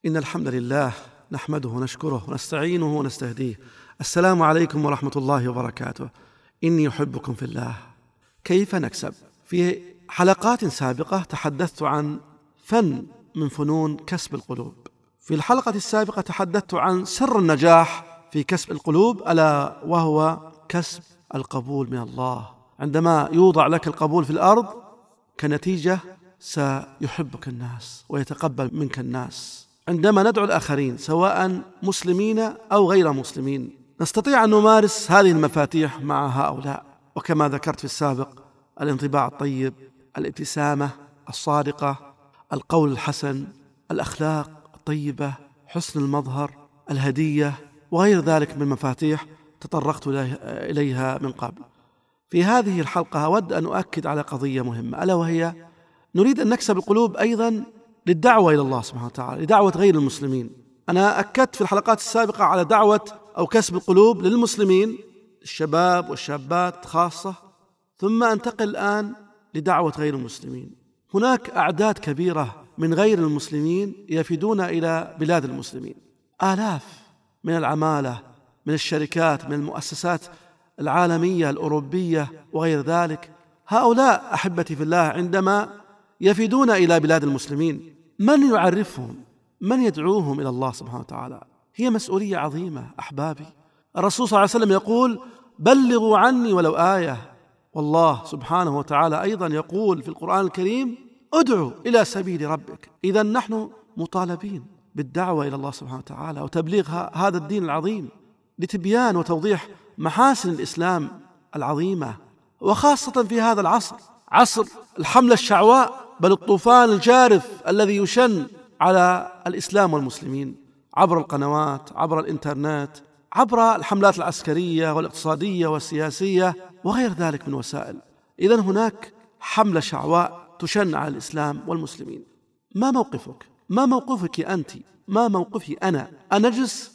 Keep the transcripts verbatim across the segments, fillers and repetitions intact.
إن الحمد لله نحمده ونشكره ونستعينه ونستهديه. السلام عليكم ورحمة الله وبركاته. إني أحبكم في الله. كيف نكسب؟ في حلقات سابقة تحدثت عن فن من فنون كسب القلوب. في الحلقة السابقة تحدثت عن سر النجاح في كسب القلوب، ألا وهو كسب القبول من الله. عندما يوضع لك القبول في الأرض كنتيجة سيحبك الناس ويتقبل منك الناس. عندما ندعو الآخرين سواء مسلمين أو غير مسلمين نستطيع أن نمارس هذه المفاتيح مع هؤلاء، وكما ذكرت في السابق: الانطباع الطيب، الابتسامة الصادقة، القول الحسن، الأخلاق الطيبة، حسن المظهر، الهدية، وغير ذلك من مفاتيح تطرقت إليها من قبل. في هذه الحلقة أود أن أؤكد على قضية مهمة، ألا وهي نريد أن نكسب القلوب أيضا للدعوة إلى الله سبحانه وتعالى، لدعوة غير المسلمين. أنا أكدت في الحلقات السابقة على دعوة أو كسب القلوب للمسلمين، الشباب والشابات خاصة، ثم أنتقل الآن لدعوة غير المسلمين. هناك أعداد كبيرة من غير المسلمين يفدون إلى بلاد المسلمين، آلاف من العمالة، من الشركات، من المؤسسات العالمية الأوروبية وغير ذلك. هؤلاء أحبتي في الله عندما يفدون إلى بلاد المسلمين من يعرفهم؟ من يدعوهم إلى الله سبحانه وتعالى؟ هي مسؤولية عظيمة أحبابي. الرسول صلى الله عليه وسلم يقول: بلغوا عني ولو آية. والله سبحانه وتعالى أيضا يقول في القرآن الكريم: ادعوا إلى سبيل ربك. إذن نحن مطالبين بالدعوة إلى الله سبحانه وتعالى وتبليغ هذا الدين العظيم لتبيان وتوضيح محاسن الإسلام العظيمة، وخاصة في هذا العصر، عصر الحملة الشعواء، بل الطوفان الجارف الذي يشن على الإسلام والمسلمين عبر القنوات، عبر الإنترنت، عبر الحملات العسكرية والاقتصادية والسياسية وغير ذلك من وسائل. إذن هناك حملة شعواء تشن على الإسلام والمسلمين. ما موقفك؟ ما موقفك أنت؟ ما موقفي أنا؟ أنجلس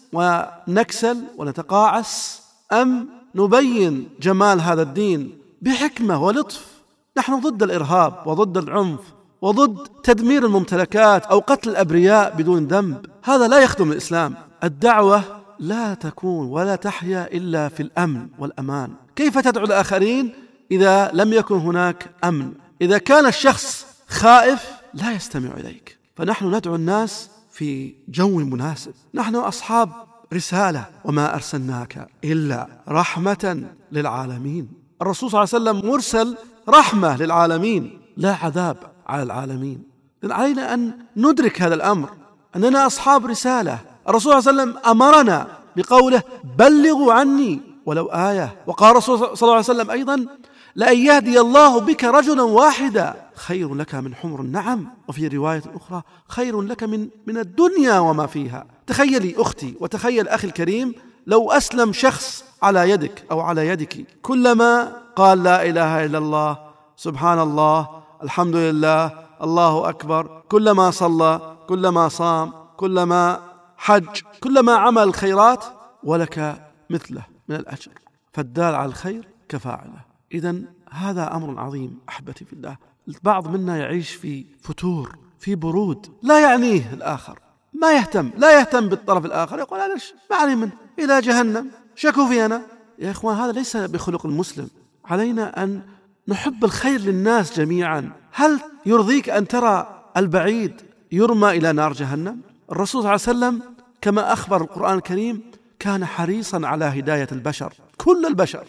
ونكسل ونتقاعس، أم نبين جمال هذا الدين بحكمة ولطف؟ نحن ضد الإرهاب وضد العنف وضد تدمير الممتلكات أو قتل الأبرياء بدون ذنب. هذا لا يخدم الإسلام. الدعوة لا تكون ولا تحيا إلا في الأمن والأمان. كيف تدعو الآخرين إذا لم يكن هناك أمن؟ إذا كان الشخص خائف لا يستمع إليك. فنحن ندعو الناس في جو مناسب. نحن أصحاب رسالة: وما أرسلناك إلا رحمة للعالمين. الرسول صلى الله عليه وسلم مرسل رحمة للعالمين، لا عذاب على العالمين. لأن علينا أن ندرك هذا الأمر، أننا أصحاب رسالة. الرسول صلى الله عليه وسلم أمرنا بقوله: بلغوا عني ولو آية. وقال الرسول صلى الله عليه وسلم أيضا: لأن يهدي الله بك رجلا واحدا خير لك من حمر النعم. وفي رواية أخرى: خير لك من من الدنيا وما فيها. تخيلي أختي وتخيل أخي الكريم لو أسلم شخص على يدك أو على يدك، كلما قال لا إله إلا الله، سبحان الله، الحمد لله، الله أكبر، كلما صلى، كلما صام، كلما حج، كلما عمل الخيرات، ولك مثله من الأجر. فالدال على الخير كفاعله. إذن هذا أمر عظيم أحبتي في الله. البعض منا يعيش في فتور، في برود، لا يعنيه الآخر، ما يهتم لا يهتم بالطرف الآخر، يقول: أنا ما علي منه، إلى جهنم، شكوا في أنا. يا إخوان، هذا ليس بخلق المسلم. علينا أن نحب الخير للناس جميعا. هل يرضيك أن ترى البعيد يرمى إلى نار جهنم؟ الرسول صلى الله عليه وسلم كما أخبر القرآن الكريم كان حريصا على هداية البشر، كل البشر.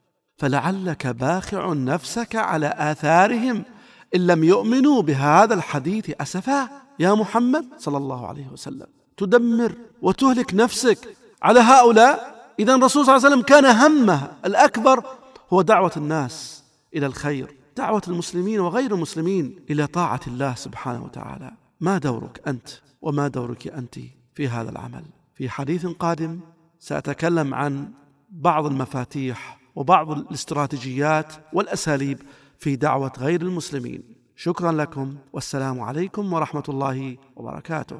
فلعلك باخع نفسك على آثارهم إن لم يؤمنوا بهذا الحديث أسفا. يا محمد صلى الله عليه وسلم، تدمر وتهلك نفسك على هؤلاء؟ إذن الرسول صلى الله عليه وسلم كان همه الأكبر هو دعوة الناس إلى الخير، دعوة المسلمين وغير المسلمين إلى طاعة الله سبحانه وتعالى. ما دورك أنت وما دورك أنت في هذا العمل؟ في حديث قادم سأتكلم عن بعض المفاتيح وبعض الاستراتيجيات والأساليب في دعوة غير المسلمين. شكرا لكم، والسلام عليكم ورحمة الله وبركاته.